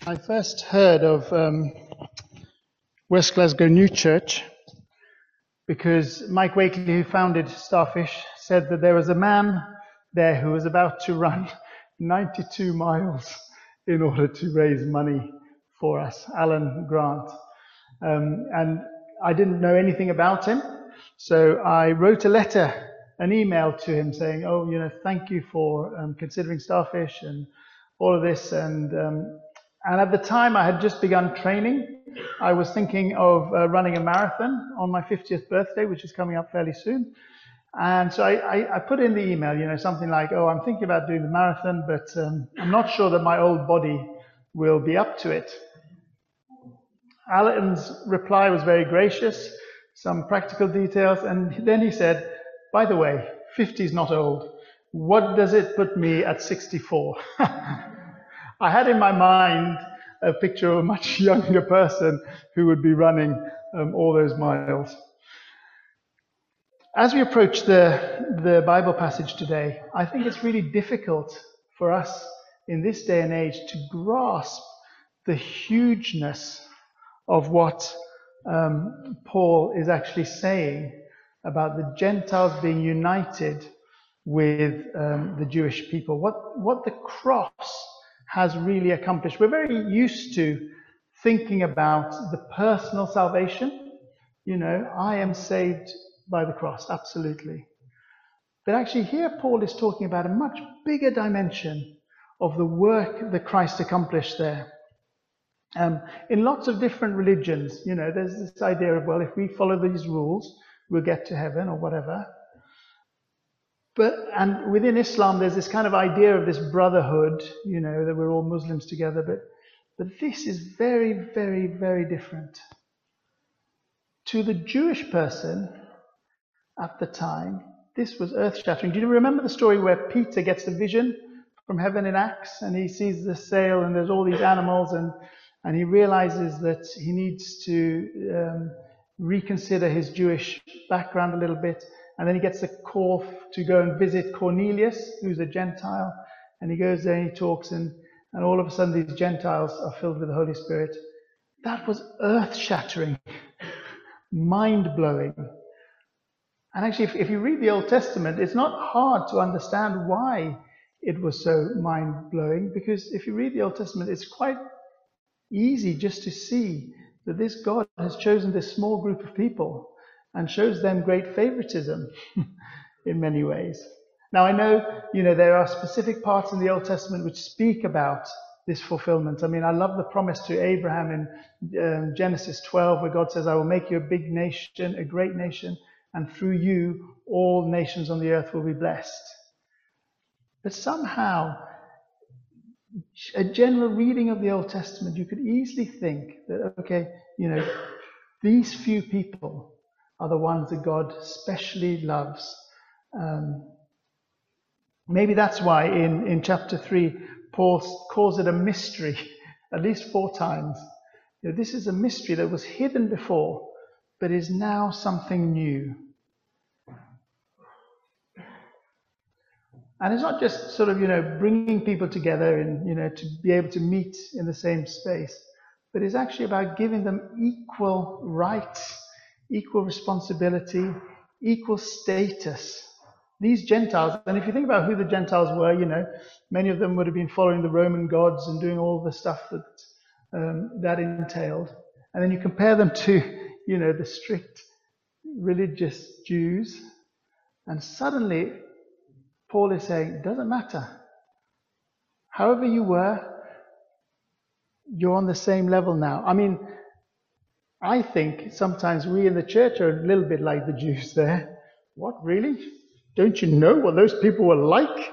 I first heard of West Glasgow New Church because Mike Wakely, who founded Starfish, said that there was a man there who was about to run 92 miles in order to raise money for us, Alan Grant. And I didn't know anything about him, so I wrote a letter, an email to him saying, thank you for considering Starfish and all of this. And at the time, I had just begun training. I was thinking of running a marathon on my 50th birthday, which is coming up fairly soon. And so I put in the email, something like, I'm thinking about doing the marathon, but I'm not sure that my old body will be up to it. Alan's reply was very gracious, some practical details, and then he said, by the way, 50 is not old. What does it put me at 64? I had in my mind a picture of a much younger person who would be running all those miles. As we approach the Bible passage today, I think it's really difficult for us in this day and age to grasp the hugeness of what Paul is actually saying about the Gentiles being united with the Jewish people, what the cross has really accomplished. We're very used to thinking about the personal salvation. I am saved by the cross, absolutely. But actually here Paul is talking about a much bigger dimension of the work that Christ accomplished there. In lots of different religions, there's this idea of, well, if we follow these rules, we'll get to heaven or whatever. And within Islam, there's this kind of idea of this brotherhood, that we're all Muslims together. But this is very, very, very different. To the Jewish person at the time, this was earth-shattering. Do you remember the story where Peter gets a vision from heaven in Acts, and he sees the sail and there's all these animals, and he realizes that he needs to reconsider his Jewish background a little bit. And then he gets a call to go and visit Cornelius, who's a Gentile. And he goes there and he talks, and all of a sudden these Gentiles are filled with the Holy Spirit. That was earth-shattering, mind-blowing. And actually, if you read the Old Testament, it's not hard to understand why it was so mind-blowing, because if you read the Old Testament, it's quite easy just to see that this God has chosen this small group of people and shows them great favoritism in many ways. Now, I know, there are specific parts in the Old Testament which speak about this fulfillment. I mean, I love the promise to Abraham in Genesis 12, where God says, I will make you a big nation, a great nation, and through you, all nations on the earth will be blessed. But somehow, a general reading of the Old Testament, you could easily think that, okay, these few people are the ones that God specially loves. Maybe that's why in chapter 3, Paul calls it a mystery at least 4 times. This is a mystery that was hidden before, but is now something new. And it's not just sort of, bringing people together and, to be able to meet in the same space, but it's actually about giving them equal rights, equal responsibility, equal status. These Gentiles, and if you think about who the Gentiles were, many of them would have been following the Roman gods and doing all the stuff that entailed. And then you compare them to, the strict religious Jews, and suddenly Paul is saying, it doesn't matter. However you were, you're on the same level now. I mean, I think sometimes we in the church are a little bit like the Jews there. What, really? Don't you know what those people were like?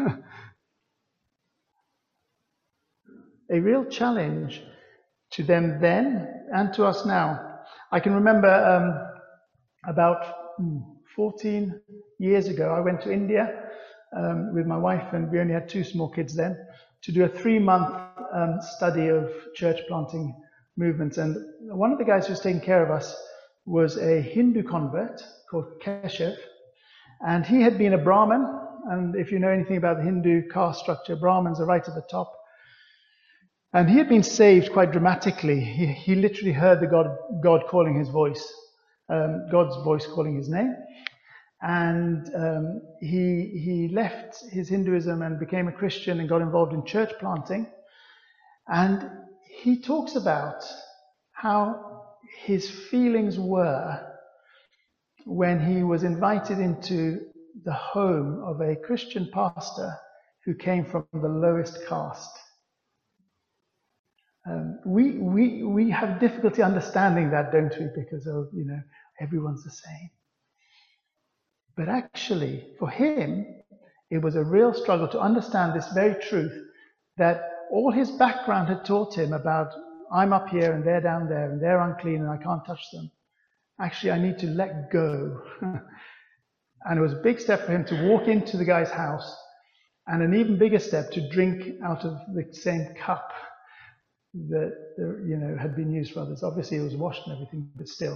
A real challenge to them then and to us now. I can remember about 14 years ago, I went to India with my wife, and we only had 2 small kids then, to do a 3-month study of church planting movements. And one of the guys who was taking care of us was a Hindu convert called Keshav, and he had been a Brahmin. And if you know anything about the Hindu caste structure, Brahmins are right at the top. And he had been saved quite dramatically. He literally heard God calling his voice, God's voice calling his name. And he left his Hinduism and became a Christian and got involved in church planting. And he talks about how his feelings were when he was invited into the home of a Christian pastor who came from the lowest caste. We have difficulty understanding that, don't we? Because everyone's the same. But actually, for him, it was a real struggle to understand this very truth that all his background had taught him about, I'm up here and they're down there and they're unclean and I can't touch them. Actually, I need to let go. And it was a big step for him to walk into the guy's house, and an even bigger step to drink out of the same cup that had been used for others. Obviously, it was washed and everything, but still.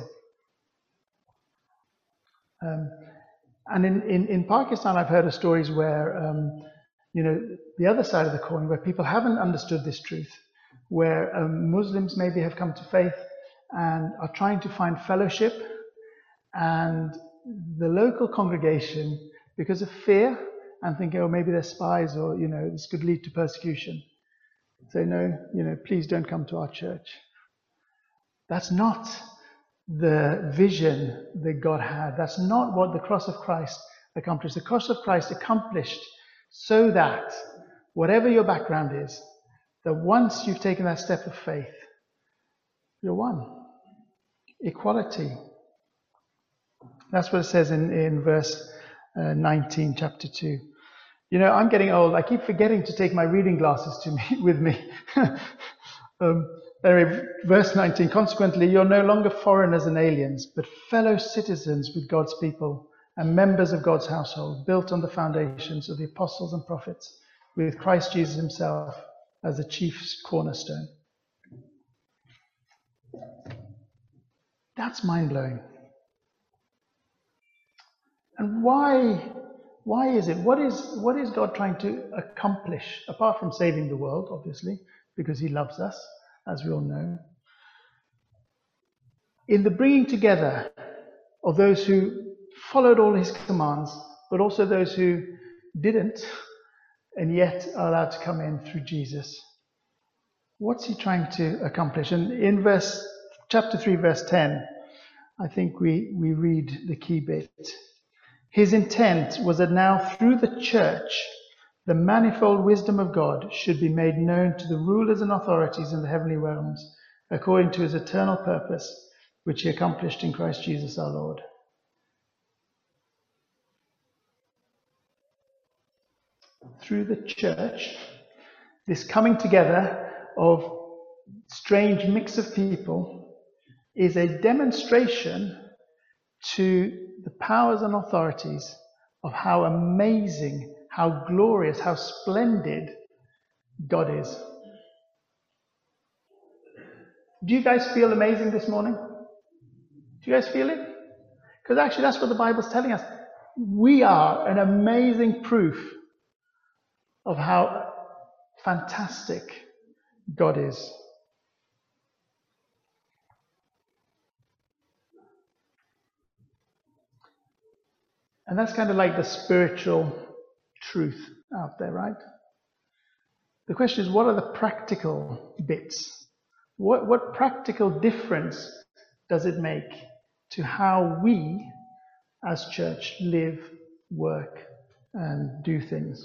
And in Pakistan, I've heard of stories where, the other side of the coin, where people haven't understood this truth, where Muslims maybe have come to faith and are trying to find fellowship, and the local congregation, because of fear and thinking, oh, maybe they're spies or, this could lead to persecution, say, no, please don't come to our church. That's not the vision that God had. That's not what the cross of Christ accomplished. The cross of Christ accomplished so that whatever your background is, that once you've taken that step of faith, you're one. Equality. That's what it says in verse 19, chapter 2. I'm getting old. I keep forgetting to take my reading glasses with me. Anyway, verse 19, consequently, you're no longer foreigners and aliens, but fellow citizens with God's people and members of God's household, built on the foundations of the apostles and prophets, with Christ Jesus himself as the chief cornerstone. That's mind-blowing. And why is it? What is God trying to accomplish, apart from saving the world, obviously, because he loves us, as we all know? In the bringing together of those who followed all his commands, but also those who didn't, and yet are allowed to come in through Jesus. What's he trying to accomplish? And in chapter 3, verse 10, I think we read the key bit. His intent was that now through the church, the manifold wisdom of God should be made known to the rulers and authorities in the heavenly realms, according to his eternal purpose, which he accomplished in Christ Jesus our Lord. Through the church, this coming together of strange mix of people is a demonstration to the powers and authorities of how amazing, how glorious, how splendid God is. Do you guys feel amazing this morning? Do you guys feel it? Because actually that's what the Bible's telling us. We are an amazing proof of how fantastic God is. And that's kind of like the spiritual truth out there, right? The question is, what are the practical bits? What practical difference does it make to how we as church live, work, and do things?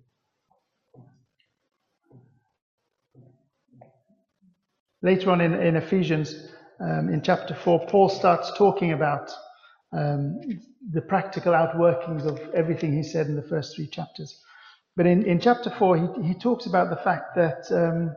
Later on in Ephesians, in chapter 4, Paul starts talking about the practical outworkings of everything he said in the first 3 chapters. But in chapter 4, he talks about the fact that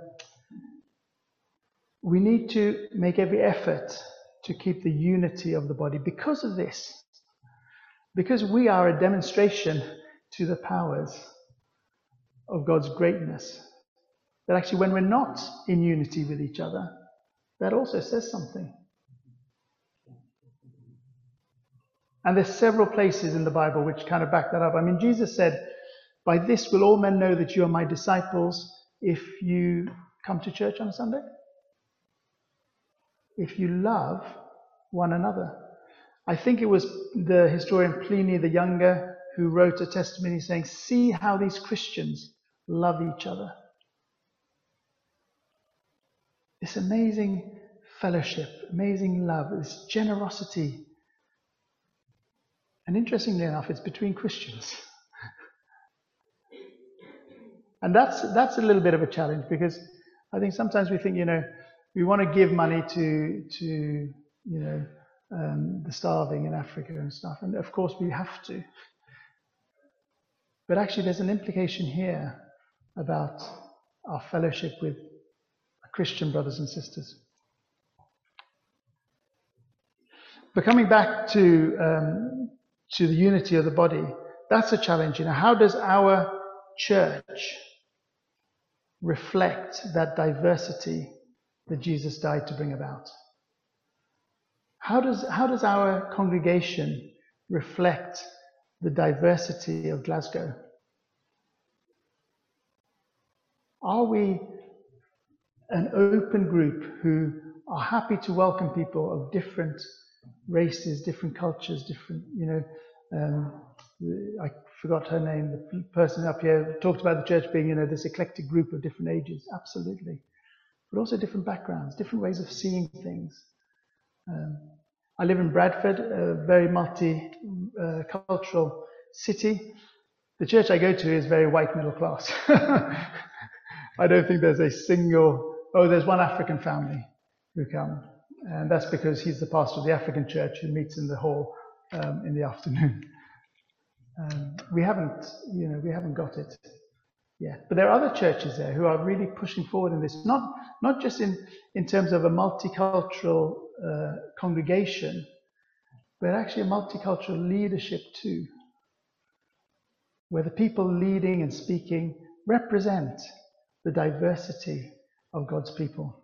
we need to make every effort to keep the unity of the body because of this. Because we are a demonstration to the powers of God's greatness. That actually when we're not in unity with each other, that also says something. And there's several places in the Bible which kind of back that up. I mean, Jesus said, "By this will all men know that you are my disciples, if you come to church on a Sunday? If you love one another. I think it was the historian Pliny the Younger who wrote a testimony saying, see how these Christians love each other. This amazing fellowship, amazing love, this generosity. And interestingly enough, it's between Christians. And that's a little bit of a challenge, because I think sometimes we think, we want to give money to the starving in Africa and stuff. And of course we have to. But actually there's an implication here about our fellowship with Christian brothers and sisters. But coming back to the unity of the body, that's a challenge. How does our church reflect that diversity that Jesus died to bring about? How does our congregation reflect the diversity of Glasgow? Are we an open group who are happy to welcome people of different races, different cultures, different, I forgot her name, the person up here talked about the church being, this eclectic group of different ages, absolutely. But also different backgrounds, different ways of seeing things. I live in Bradford, a very multi-cultural city. The church I go to is very white middle class. I don't think there's a single, there's one African family who come. And that's because he's the pastor of the African church who meets in the hall in the afternoon. We haven't got it yet. But there are other churches there who are really pushing forward in this, not just in terms of a multicultural congregation, but actually a multicultural leadership too, where the people leading and speaking represent the diversity of God's people.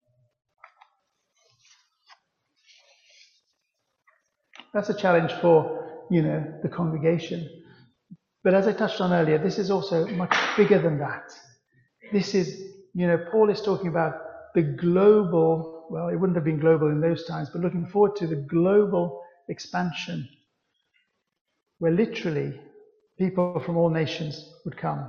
That's a challenge for, the congregation. But as I touched on earlier, this is also much bigger than that. This is, Paul is talking about the global, well, it wouldn't have been global in those times, but looking forward to the global expansion, where literally people from all nations would come.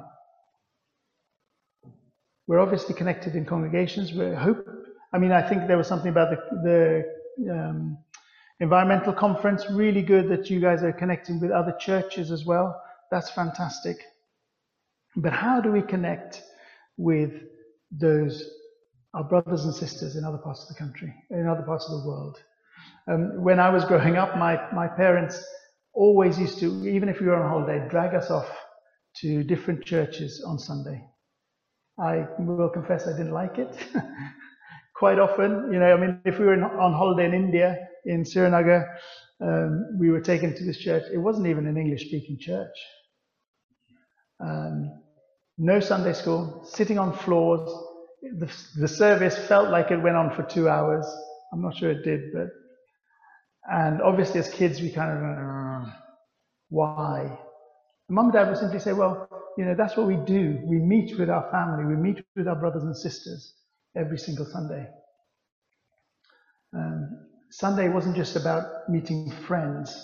We're obviously connected in congregations. I think there was something about the environmental conference, really good that you guys are connecting with other churches as well. That's fantastic. But how do we connect with our brothers and sisters in other parts of the country, in other parts of the world? When I was growing up, my parents always used to, even if we were on holiday, drag us off to different churches on Sunday. I will confess I didn't like it. Quite often, if we were on holiday in India, in Srinagar, we were taken to this church. It wasn't even an English-speaking church. No Sunday school, sitting on floors. The service felt like it went on for 2 hours. I'm not sure it did, and obviously as kids we kind of, why? Mum and Dad would simply say, well, that's what we do. We meet with our family. We meet with our brothers and sisters every single Sunday. Sunday wasn't just about meeting friends.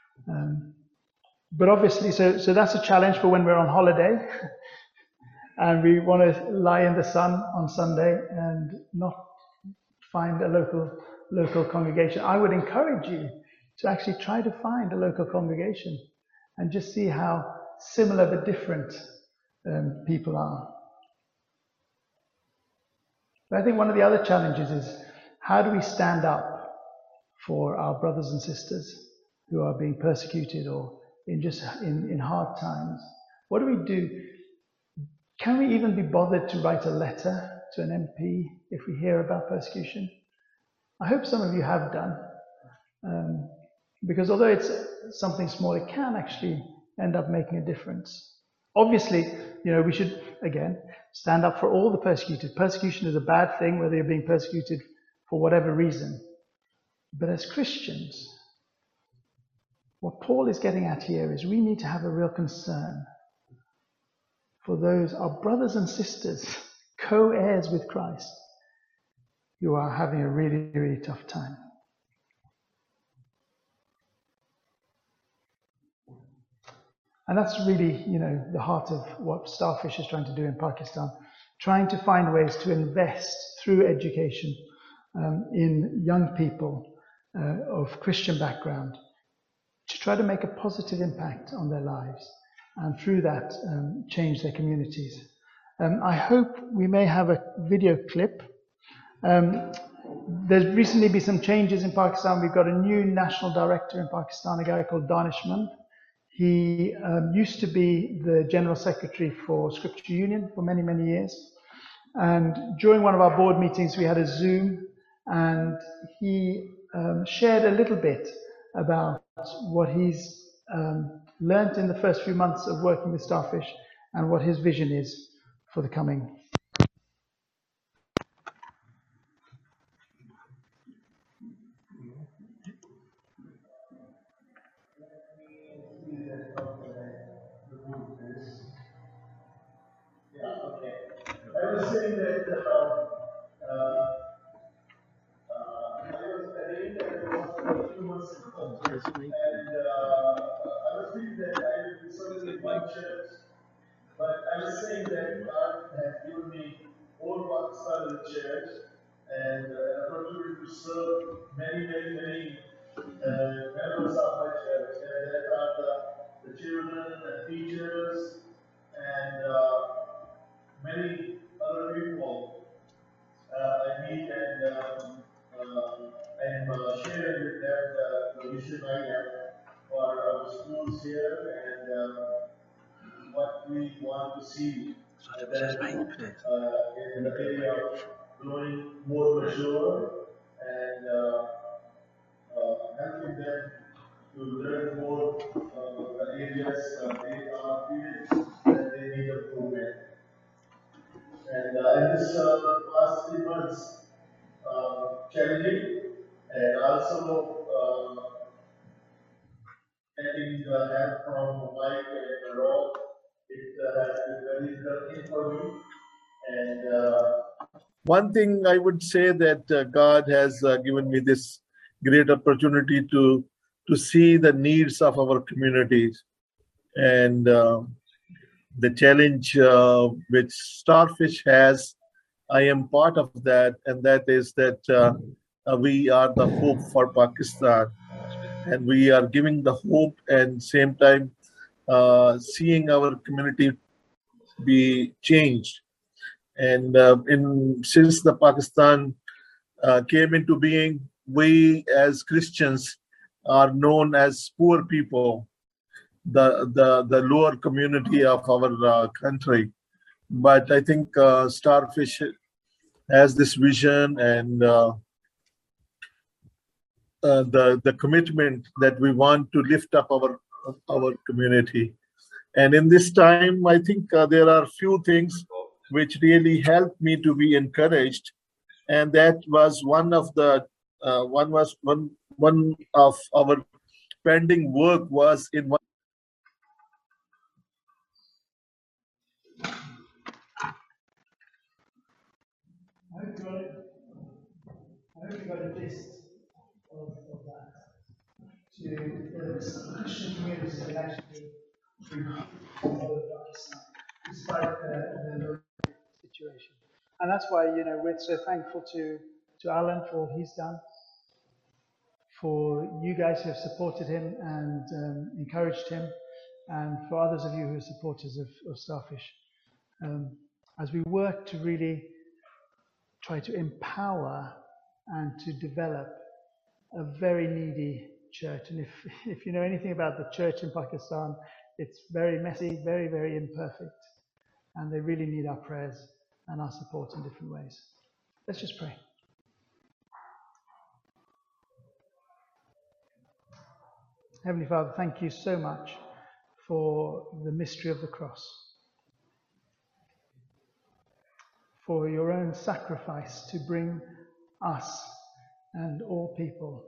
But obviously, so that's a challenge for when we're on holiday and we want to lie in the sun on Sunday and not find a local congregation. I would encourage you to actually try to find a local congregation and just see how similar but different people are. But I think one of the other challenges is, how do we stand up for our brothers and sisters who are being persecuted or in hard times? What do we do? Can we even be bothered to write a letter to an MP if we hear about persecution? I hope some of you have done, because although it's something small, it can actually end up making a difference. Obviously, we should, again, stand up for all the persecuted. Persecution is a bad thing, whether you're being persecuted for whatever reason. But as Christians, what Paul is getting at here is we need to have a real concern for those, our brothers and sisters co-heirs with Christ, you are having a really, really tough time. And that's really, the heart of what Starfish is trying to do in Pakistan, trying to find ways to invest through education in young people of Christian background to try to make a positive impact on their lives and through that change their communities. I hope we may have a video clip. There's recently been some changes in Pakistan. We've got a new national director in Pakistan, a guy called Danishmand. He used to be the General Secretary for Scripture Union for many, many years. And during one of our board meetings, we had a Zoom, and he shared a little bit about what he's learnt in the first few months of working with Starfish and what his vision is for the coming. I was saying that a few months ago, and I was feeling that I would be certainly one church, but I was saying that God has given me all Pakistan as a church and an opportunity to serve many, many, many members of my church, and that are the children and teachers and many other people I meet, and I'm sharing with them the vision I have for our schools here and what we want to see them in the area of growing more mature and helping them to learn more the areas they are feeling that they need improvement. And in this past 3 months, challenging and also getting the help from Mike and Rob, it has been very encouraging for me. And one thing I would say that God has given me this great opportunity to see the needs of our communities, and the challenge which Starfish has, I am part of that, and that is that we are the hope for Pakistan, and we are giving the hope and same time seeing our community be changed. And since the Pakistan came into being, we as Christians are known as poor people, the lower community of our country. But I think Starfish has this vision and the commitment that we want to lift up our community. And in this time, I think there are few things which really helped me to be encouraged, and that was one of our pending work was in one. I hope you got a gist of that. To Christian communities that actually despite the situation. And that's why, we're so thankful to Alan for all he's done, for you guys who have supported him and encouraged him, and for others of you who are supporters of Starfish. As we work to really try to empower and to develop a very needy church. And if you know anything about the church in Pakistan, it's very messy, very, very imperfect. And they really need our prayers and our support in different ways. Let's just pray. Heavenly Father, thank you so much for the mystery of the cross, for your own sacrifice to bring us and all people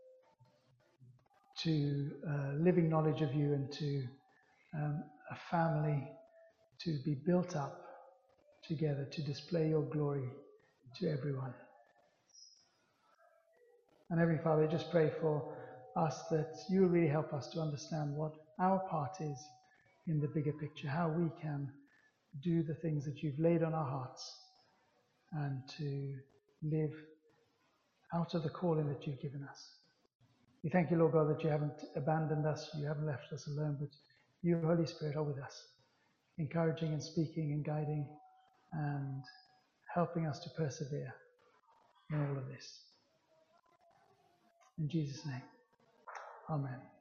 to living knowledge of you and to a family to be built up, together to display your glory to everyone. And Heavenly Father, I just pray for us that you will really help us to understand what our part is in the bigger picture, how we can do the things that you've laid on our hearts and to live out of the calling that you've given us. We thank you, Lord God, that you haven't abandoned us, you haven't left us alone, but you, Holy Spirit, are with us, encouraging and speaking and guiding and helping us to persevere in all of this. In Jesus' name, amen.